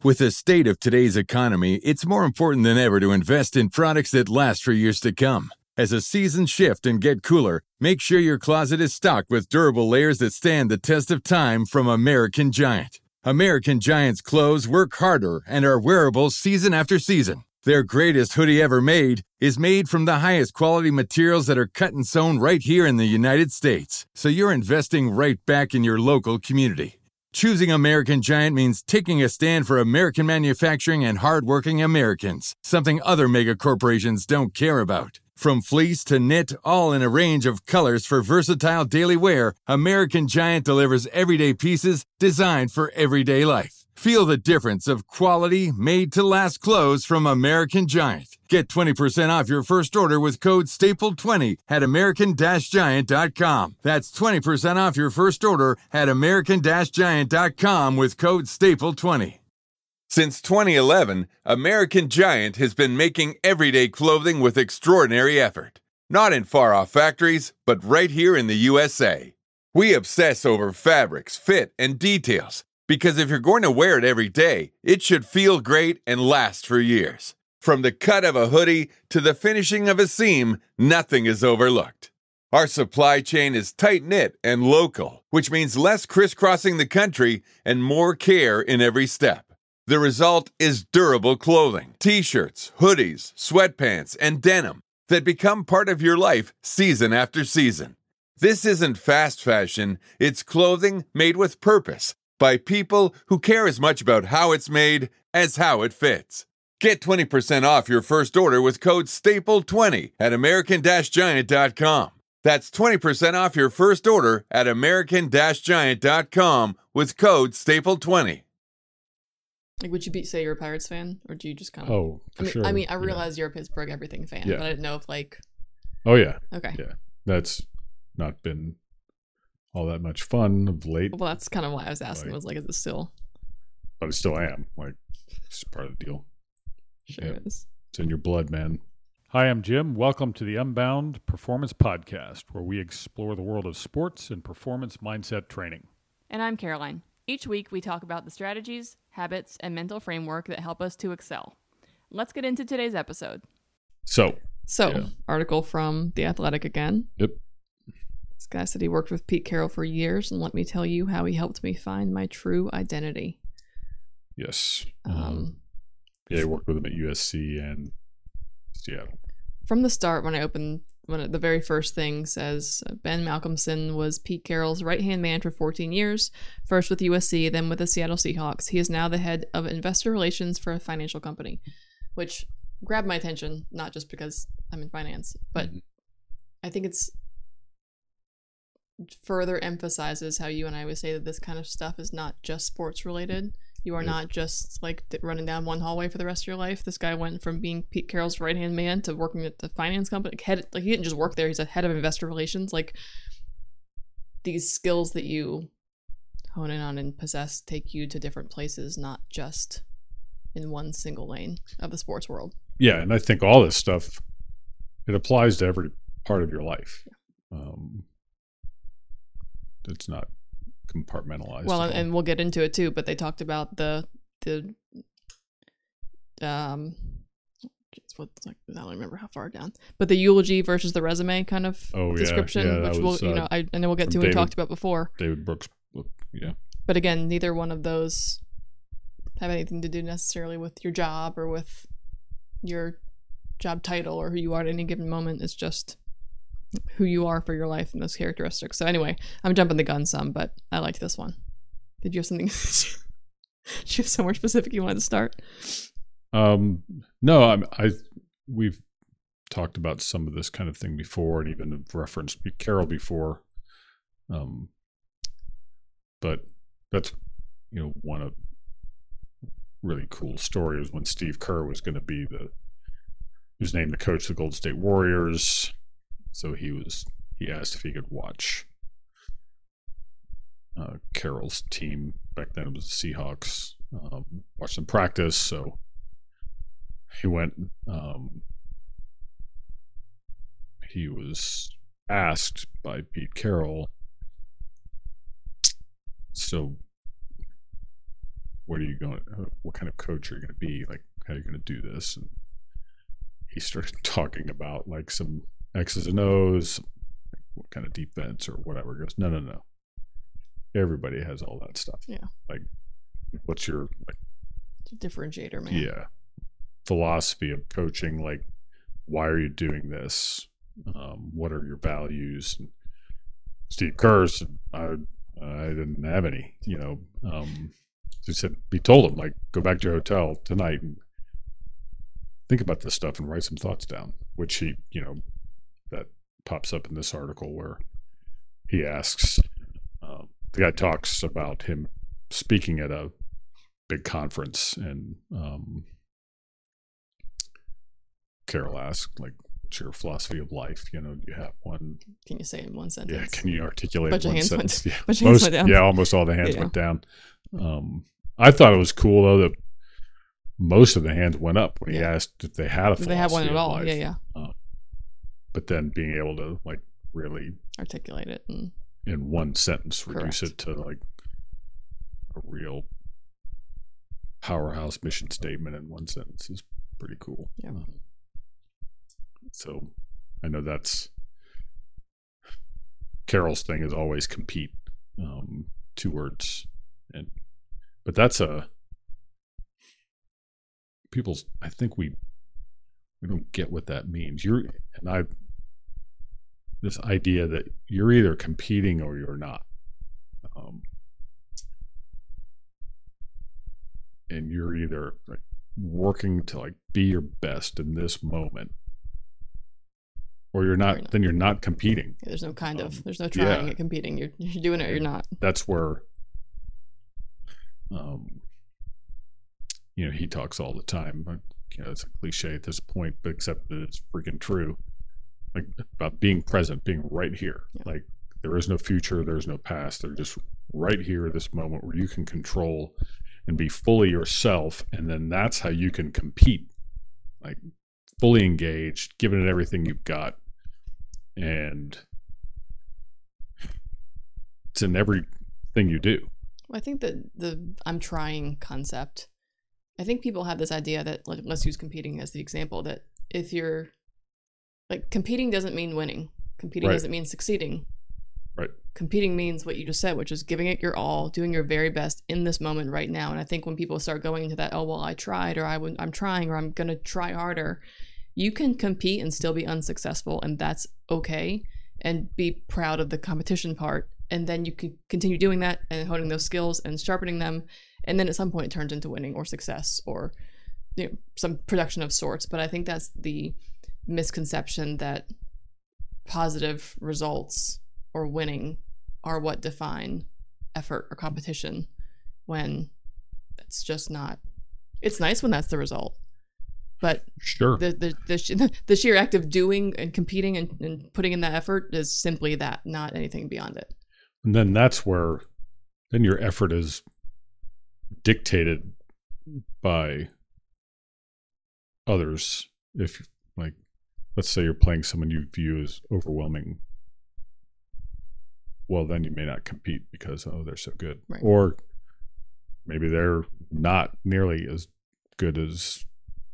With the state of today's economy, it's more important than ever to invest in products that last for years to come. As the seasons shift and get cooler, make sure your closet is stocked with durable layers that stand the test of time from American Giant. American Giant's clothes work harder and are wearable season after season. Their greatest hoodie ever made is made from the highest quality materials that are cut and sewn right here in the United States. So you're investing right back in your local community. Choosing American Giant means taking a stand for American manufacturing and hardworking Americans, something other mega corporations don't care about. From fleece to knit, all in a range of colors for versatile daily wear, American Giant delivers everyday pieces designed for everyday life. Feel the difference of quality, made-to-last clothes from American Giant. Get 20% off your first order with code STAPLE20 at American-Giant.com. That's 20% off your first order at American-Giant.com with code STAPLE20. Since 2011, American Giant has been making everyday clothing with extraordinary effort. Not in far-off factories, but right here in the USA. We obsess over fabrics, fit, and details, because if you're going to wear it every day, it should feel great and last for years. From the cut of a hoodie to the finishing of a seam, nothing is overlooked. Our supply chain is tight-knit and local, which means less crisscrossing the country and more care in every step. The result is durable clothing, t-shirts, hoodies, sweatpants, and denim that become part of your life season after season. This isn't fast fashion, it's clothing made with purpose by people who care as much about how it's made as how it fits. Get 20% off your first order with code STAPLE20 at American-Giant.com. That's 20% off your first order at American-Giant.com with code STAPLE20. Like, would you say you're a Pirates fan, or do you just kind of? Oh, for sure. I realize you're a Pittsburgh everything fan, but I didn't know if like. Oh yeah. Okay. Yeah, that's not been all that much fun of late. Well, that's kind of why I was asking. Was like, is it still? But I still am. Like, it's part of the deal. Sure it is. It's in your blood, man. Hi, I'm Jim. Welcome to the Unbound Performance Podcast, where we explore the world of sports and performance mindset training. And I'm Caroline. Each week, we talk about the strategies, habits, and mental framework that help us to excel. Let's get into today's episode. So, article from The Athletic again. Yep. This guy said he worked with Pete Carroll for years, and let me tell you how he helped me find my true identity. Yes. I worked with him at USC and Seattle. From the start, the very first thing says Ben Malcolmson was Pete Carroll's right-hand man for 14 years, first with USC, then with the Seattle Seahawks. He is now the head of investor relations for a financial company, which grabbed my attention, not just because I'm in finance, but I think it's further emphasizes how you and I would say that this kind of stuff is not just sports related. You are not just like running down one hallway for the rest of your life. This guy went from being Pete Carroll's right-hand man to working at the finance company. He didn't just work there. He's a head of investor relations. Like, these skills that you hone in on and possess take you to different places, not just in one single lane of the sports world. Yeah, and I think all this stuff, it applies to every part of your life. It's not compartmentalized. Well, and we'll get into it too, but they talked about the I don't remember how far down, but the eulogy versus the resume kind of description, which we'll I know we'll get to. We talked about before David Brooks' book, But again, neither one of those have anything to do necessarily with your job or with your job title or who you are at any given moment. It's just who you are for your life and those characteristics. So anyway, I'm jumping the gun some, but I liked this one. Did you have something? Did you have somewhere specific you wanted to start? No, we've talked about some of this kind of thing before, and even referenced Carroll before. But that's one of really cool story is when Steve Kerr was going to be he was named the coach of the Golden State Warriors. So he asked if he could watch Carroll's team. Back then it was the Seahawks. Watch them practice. So he went. He was asked by Pete Carroll. So what are you going? What kind of coach are you going to be? Like, how are you going to do this? And he started talking about like some X's and O's, what kind of defense or whatever. He goes, no. Everybody has all that stuff. Yeah. Like, what's your like? It's a differentiator, man. Yeah. Philosophy of coaching? Like, why are you doing this? What are your values? And Steve Kerr said, I didn't have any. He said, he told him, like, go back to your hotel tonight and think about this stuff and write some thoughts down, which he, that pops up in this article where he asks, the guy talks about him speaking at a big conference, and Carol asked, like, what's your philosophy of life? Do you have one? Can you say it in one sentence? Yeah, can you articulate Bunch of one hands sentence? went- bunch of hands went down. Yeah, almost all the hands Yeah. went down. I thought it was cool, though, that most of the hands went up when he Yeah. asked if they had a If philosophy they have one at of all. life. Yeah. But then being able to, like, really Articulate it. And in one sentence reduce Correct. it to like a real powerhouse mission statement in one sentence is pretty cool. Yeah. So I know that's Carol's thing is always compete, 2 words, but that's people's. I think we don't get what that means. This idea that you're either competing or you're not. And you're either like working to like be your best in this moment, or you're not. Then you're not competing. there's no there's no trying yeah. at competing. You're doing it or you're not. That's where, he talks all the time. But, it's a cliche at this point, but except that it's freaking true. Like about being present, being right here. Yeah. Like there is no future, there's no past. They're just right here at this moment where you can control and be fully yourself, and then that's how you can compete. Like fully engaged, giving it everything you've got, and it's in everything you do. Well, I think that the I'm trying concept, I think people have this idea that, like, let's use competing as the example, that if you're like, competing doesn't mean winning. Competing Right. doesn't mean succeeding. Right. Competing means what you just said, which is giving it your all, doing your very best in this moment right now. And I think when people start going into that, oh, well, I tried, or I'm trying, or I'm going to try harder, you can compete and still be unsuccessful, and that's okay, and be proud of the competition part. And then you can continue doing that and honing those skills and sharpening them. And then at some point it turns into winning or success or some production of sorts. But I think that's the misconception, that positive results or winning are what define effort or competition, when it's just not. It's nice when that's the result, but Sure. the sheer act of doing and competing and putting in that effort is simply that, not anything beyond it. And then that's where then your effort is dictated by others. If, like, let's say you're playing someone you view as overwhelming, well, then you may not compete because, oh, they're so good. Right. Or maybe they're not nearly as good as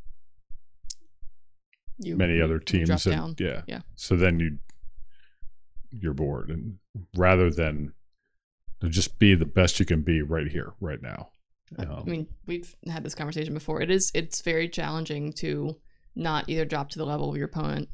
many other teams. Drop down. Yeah. So then you're bored, and rather than to just be the best you can be right here, right now. I mean, we've had this conversation before. It's very challenging to not either drop to the level of your opponent.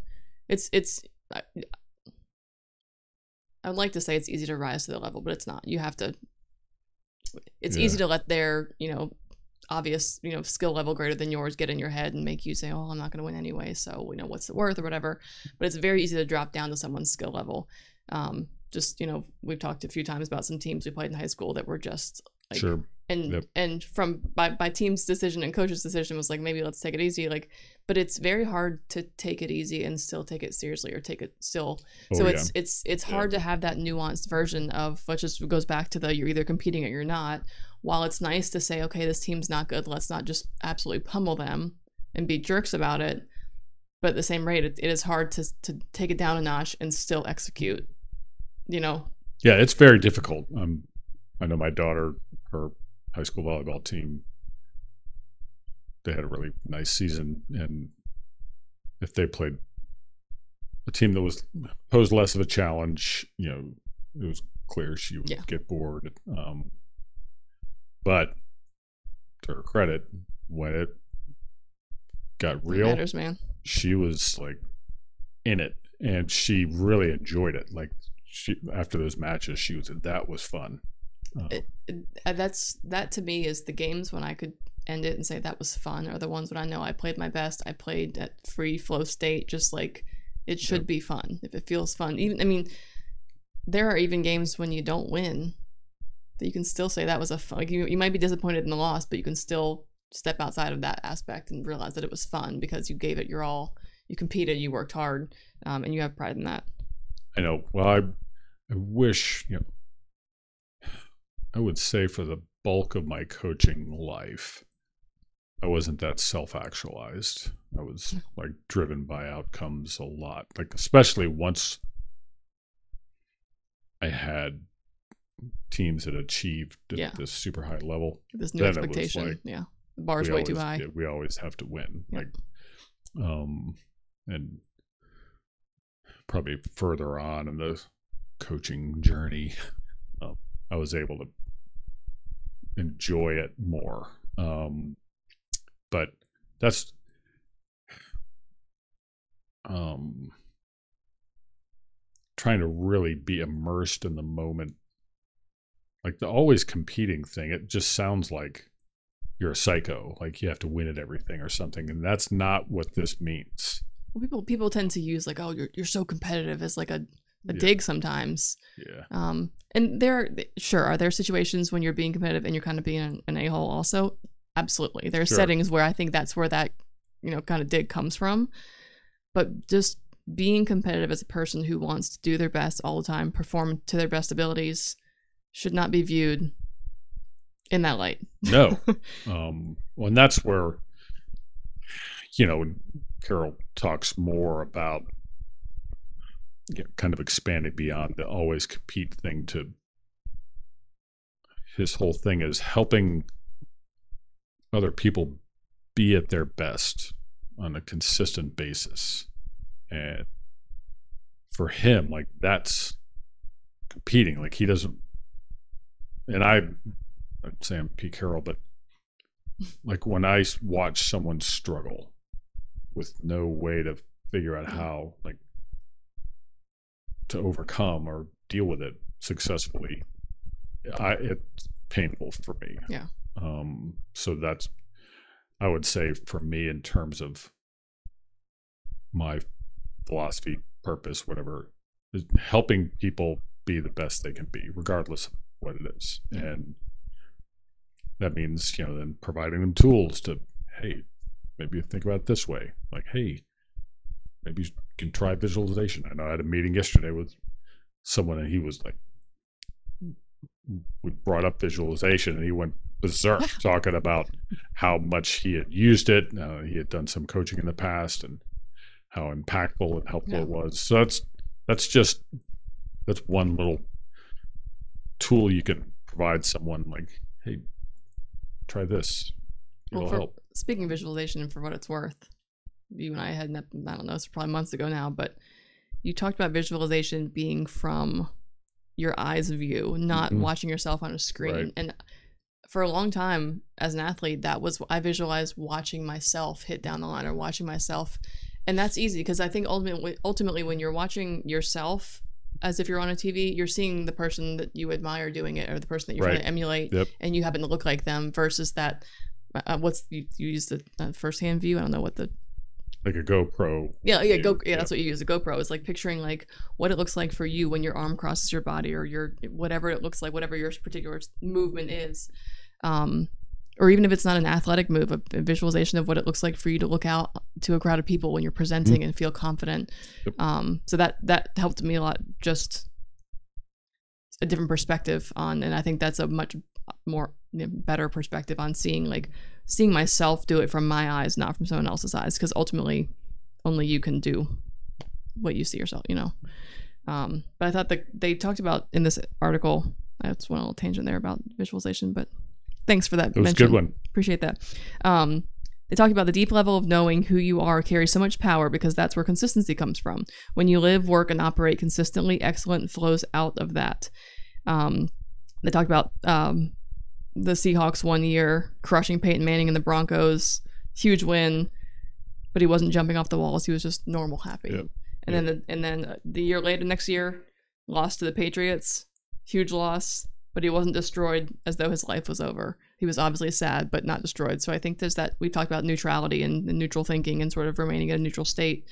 I would like to say it's easy to rise to the level, but it's not. You have to. It's easy to let their obvious skill level greater than yours get in your head and make you say, oh, I'm not going to win anyway, so what's it worth or whatever. But it's very easy to drop down to someone's skill level. We've talked a few times about some teams we played in high school that were just like, sure. And from by team's decision and coach's decision was like, maybe let's take it easy, but it's very hard to take it easy and still take it seriously, or take it still. It's hard to have that nuanced version of, which just goes back to you're either competing or you're not. While it's nice to say, okay, this team's not good, let's not just absolutely pummel them and be jerks about it, but at the same rate, it is hard to take it down a notch and still execute. Yeah, it's very difficult. I know my daughter, her high school volleyball team, they had a really nice season, and if they played a team that was posed less of a challenge, it was clear she would get bored. But to her credit, when it got real, it matters, man. She was like in it, and she really enjoyed it. Like after those matches, that was fun. That to me is the games when I could end it and say that was fun, are the ones when I know I played my best. I played at free flow state, just like it should be fun. If it feels fun, there are even games when you don't win that you can still say that was a fun. Like you might be disappointed in the loss, but you can still step outside of that aspect and realize that it was fun because you gave it your all. You competed, you worked hard, and you have pride in that. I know. Well, I wish, I would say for the bulk of my coaching life, I wasn't that self-actualized. I was like driven by outcomes a lot, like especially once I had teams that achieved this super high level. This new expectation. The bar's way too high. We always have to win. And probably further on in the coaching journey, I was able to enjoy it more. But that's trying to really be immersed in the moment. Like the always competing thing, it just sounds like you're a psycho, like you have to win at everything or something, and that's not what this means. Well, people tend to use like, oh, you're so competitive as like a dig sometimes. And are there situations when you're being competitive and you're kind of being an a-hole also? Absolutely. There are settings where I think that's where that kind of dig comes from. But just being competitive as a person who wants to do their best all the time, perform to their best abilities, should not be viewed in that light. No. And that's where, Carol talks more about kind of expanding beyond the always compete thing to his whole thing is helping other people be at their best on a consistent basis. And for him, like that's competing. Like he doesn't, and I'd say I'm Pete Carroll, but like when I watch someone struggle with no way to figure out how like to overcome or deal with it successfully, it's painful for me. So that's, I would say for me in terms of my philosophy, purpose, whatever, is helping people be the best they can be, regardless of what it is. And that means, then providing them tools to, hey, maybe think about it this way. Like, hey, maybe you can try visualization. I know I had a meeting yesterday with someone and he was like, we brought up visualization and he went berserk talking about how much he had used it. He had done some coaching in the past and how impactful and helpful it was. So that's one little tool you can provide someone like, hey, try this. It'll help. Speaking of visualization, and for what it's worth, you and I had, I don't know, it's probably months ago now, but you talked about visualization being from your eyes view, not watching yourself on a screen. Right. And for a long time as an athlete, I visualized watching myself hit down the line or watching myself. And that's easy because I think ultimately when you're watching yourself as if you're on a TV, you're seeing the person that you admire doing it or the person that you're trying to emulate, and you happen to look like them versus that. You use the first-hand view? I don't know what the... Like a GoPro. That's what you use. A GoPro is like picturing like what it looks like for you when your arm crosses your body or whatever it looks like, whatever your particular movement is. Or even if it's not an athletic move, a visualization of what it looks like for you to look out to a crowd of people when you're presenting and feel confident. So that helped me a lot, just a different perspective on, and I think that's a much more better perspective on seeing myself do it from my eyes, not from someone else's eyes, because ultimately only you can do what you see yourself, but I thought that they talked about in this article, I just went on a little tangent there about visualization, but Thanks for that. It was a good one. Appreciate that. They talked about the deep level of knowing who you are carries so much power because that's where consistency comes from. When you live, work, and operate consistently, excellence flows out of that. They talked about the Seahawks 1 year crushing Peyton Manning and the Broncos, huge win, but he wasn't jumping off the walls. He was just normal happy. Yep. And then the year later, next year, lost to the Patriots, huge loss, but he wasn't destroyed as though his life was over. He was obviously sad, but not destroyed. So I think there's that. We talked about neutrality and neutral thinking and sort of remaining in a neutral state.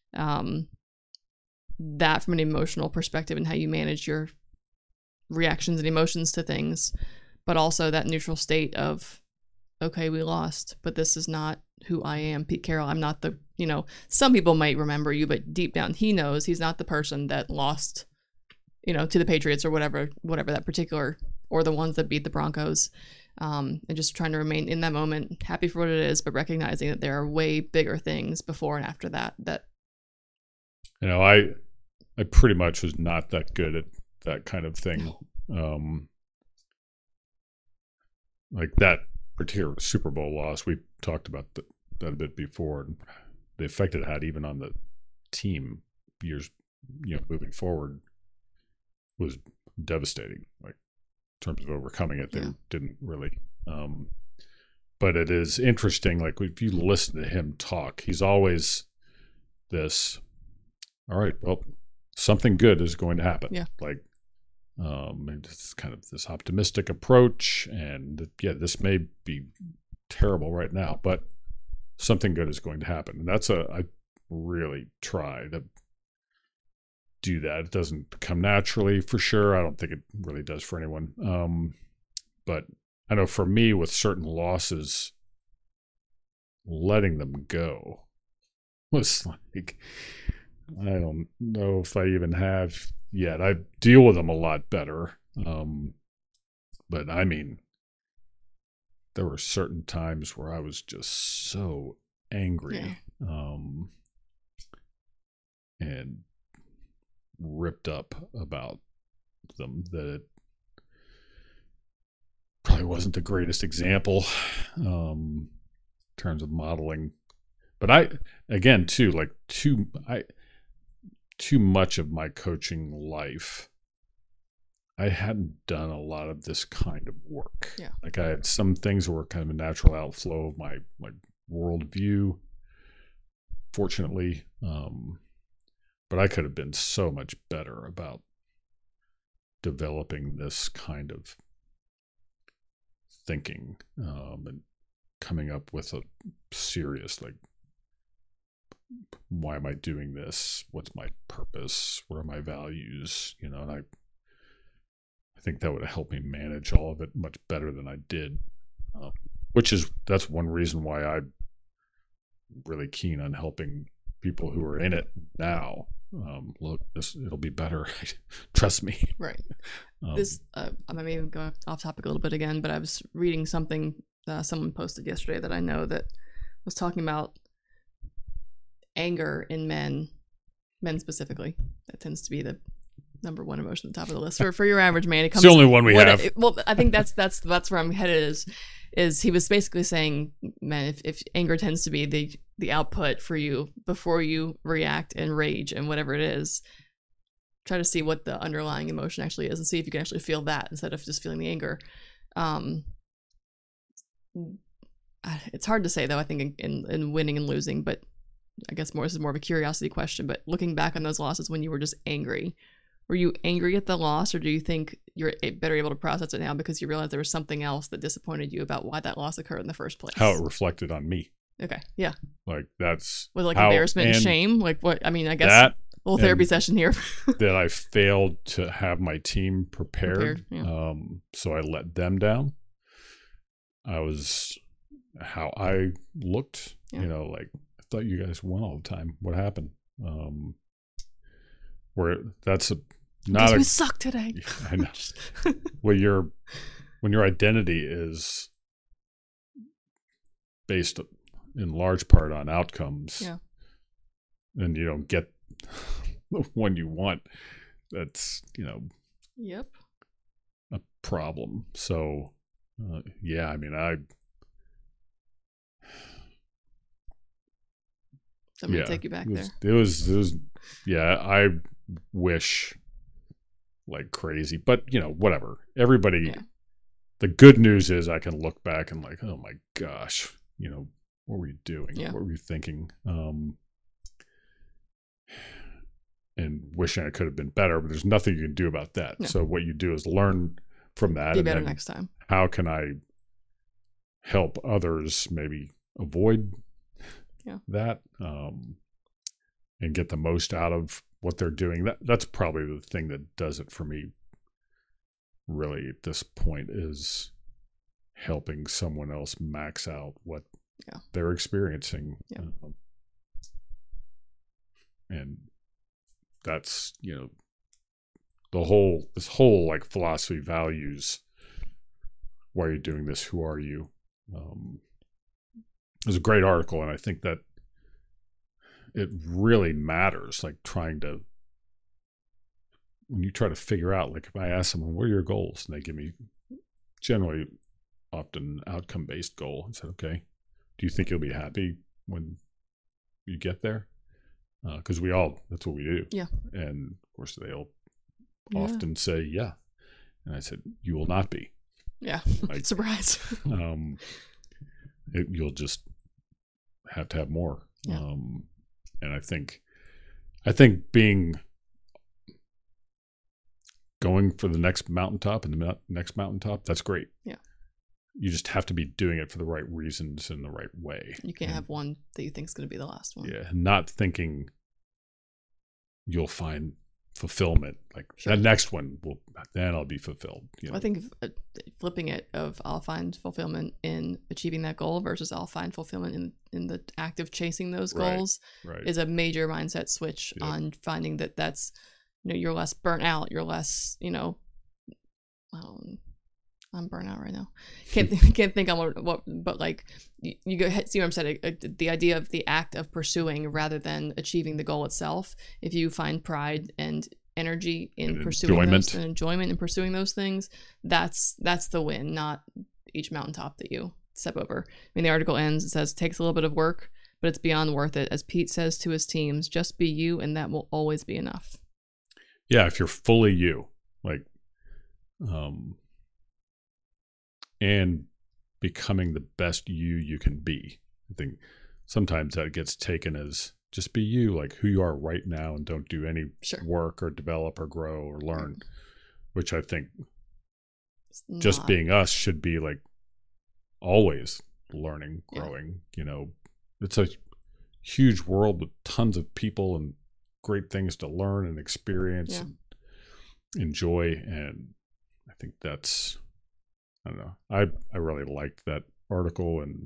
That from an emotional perspective and how you manage your reactions and emotions to things, but also that neutral state of, okay, we lost, but this is not who I am, Pete Carroll. I'm not the, some people might remember you, but deep down he knows he's not the person that lost, to the Patriots or whatever that particular, or the ones that beat the Broncos. And just trying to remain in that moment, happy for what it is, but recognizing that there are way bigger things before and after that. I pretty much was not that good at that kind of thing. Like that particular Super Bowl loss, we talked about that a bit before, and the effect it had even on the team years, moving forward was devastating. Like in terms of overcoming it, they didn't really. But it is interesting. Like if you listen to him talk, he's always this. All right, well, something good is going to happen. Yeah. Like, it's kind of this optimistic approach, and this may be terrible right now, but something good is going to happen. And I really try to do that. It doesn't come naturally for sure. I don't think it really does for anyone. But I know for me with certain losses, letting them go was like, I don't know if I even have yet. I deal with them a lot better. But I mean, there were certain times where I was just so angry, and ripped up about them that it probably wasn't the greatest example in terms of modeling. But too much of my coaching life, I hadn't done a lot of this kind of work. Yeah. Like I had some things that were kind of a natural outflow of my worldview, fortunately. But I could have been so much better about developing this kind of thinking, and coming up with a serious, why am I doing this? What's my purpose? What are my values? And I think that would have helped me manage all of it much better than I did. That's one reason why I'm really keen on helping people who are in it now. Look, it'll be better. Trust me. Right. I may even go off topic a little bit again, but I was reading something someone posted yesterday that I know that was talking about anger in men specifically. That tends to be the number one emotion at the top of the list for your average man. It's the only one we have. I think that's where I'm headed. Is he was basically saying, man, if anger tends to be the output for you before you react and rage and whatever it is, try to see what the underlying emotion actually is and see if you can actually feel that instead of just feeling the anger. It's hard to say though. I think in winning and losing, but I guess this is more of a curiosity question. But looking back on those losses when you were just angry, were you angry at the loss, or do you think you're better able to process it now because you realize there was something else that disappointed you about why that loss occurred in the first place? How it reflected on me. Okay, yeah. Like that's with embarrassment and shame. Like what? I mean, I guess a little therapy session here. That I failed to have my team prepared. Yeah. So I let them down. I was how I looked. Yeah. I thought you guys won all the time. What happened? Where that's not we suck today. I know. when your identity is based in large part on outcomes, and you don't get the one you want, that's Yep. a problem. So Yeah, I mean, Somebody take you back there. It was, yeah, I wish like crazy, but whatever. Everybody, the good news is I can look back and like, oh my gosh, what were you doing? Yeah. What were you thinking? And wishing I could have been better, but there's nothing you can do about that. No. So what you do is learn from that. Be better next time. How can I help others maybe avoid that, and get the most out of what they're doing? That's probably the thing that does it for me really at this point, is helping someone else max out what they're experiencing. And that's, this whole like philosophy, values, why are you doing this? Who are you? It was a great article, and I think that it really matters, like when you try to figure out, like if I ask someone, what are your goals? And they give me generally often outcome-based goal. I said, okay, do you think you'll be happy when you get there? Because that's what we do. Yeah. And of course they'll often say, yeah. And I said, you will not be. Yeah. Like, surprise. You'll just have to have more. Yeah. And I think going for the next mountaintop and the next mountaintop, that's great. Yeah. You just have to be doing it for the right reasons in the right way. You can't have one that you think is going to be the last one. Yeah. Not thinking you'll find fulfillment. Like that next one then I'll be fulfilled. I think flipping it of I'll find fulfillment in achieving that goal versus I'll find fulfillment in the act of chasing those goals is a major mindset switch on finding that's, you're less burnt out. You're less, I'm burnt out right now. Can't think on what, but like you go see what I'm saying. The idea of the act of pursuing rather than achieving the goal itself. If you find pride and energy in pursuing those, and enjoyment in pursuing those things, that's the win, not each mountaintop that you step over. I mean, the article ends, it says, it takes a little bit of work, but it's beyond worth it. As Pete says to his teams, just be you, and that will always be enough. Yeah, if you're fully you, like, and becoming the best you can be. I think sometimes that gets taken as just be you, like who you are right now, and don't do any work or develop or grow or learn, which I think just being us should be like always learning, growing. It's a huge world with tons of people and great things to learn and experience and enjoy. And I think that's, I don't know, I really liked that article, and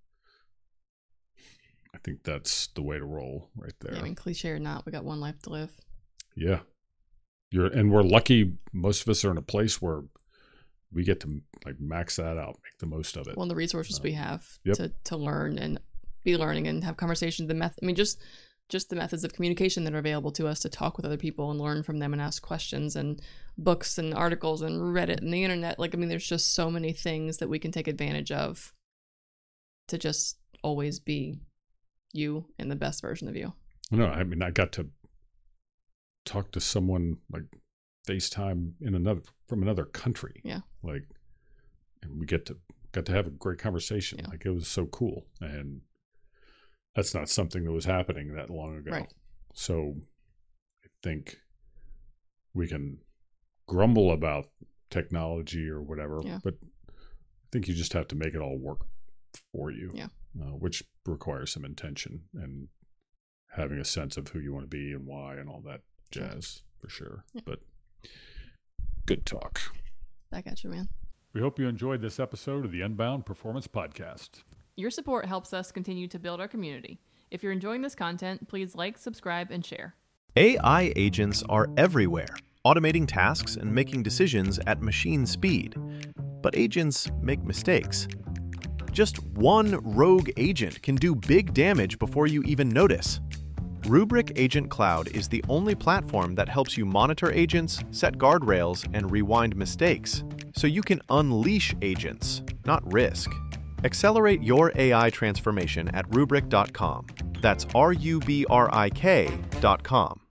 I think that's the way to roll right there. Yeah, I mean, cliche or not, we got one life to live. Yeah. And we're lucky, most of us are in a place where we get to like max that out, make the most of it. Well, the resources we have to learn and be learning and have conversations, just the methods of communication that are available to us to talk with other people and learn from them and ask questions, and books and articles and Reddit and the internet. Like, I mean, there's just so many things that we can take advantage of to just always be you and the best version of you. No, I mean, I got to talk to someone like FaceTime from another country. Yeah. Like, and we got to have a great conversation. Yeah. Like, it was so cool. And that's not something that was happening that long ago. Right. So I think we can grumble about technology or whatever, but I think you just have to make it all work for you, which requires some intention and having a sense of who you want to be and why and all that jazz for sure. Yeah. But good talk. Back at you, man. We hope you enjoyed this episode of the Unbound Performance Podcast. Your support helps us continue to build our community. If you're enjoying this content, please like, subscribe, and share. AI agents are everywhere, automating tasks and making decisions at machine speed. But agents make mistakes. Just one rogue agent can do big damage before you even notice. Rubrik Agent Cloud is the only platform that helps you monitor agents, set guardrails, and rewind mistakes, so you can unleash agents, not risk. Accelerate your AI transformation at Rubrik.com. That's RUBRIK.com.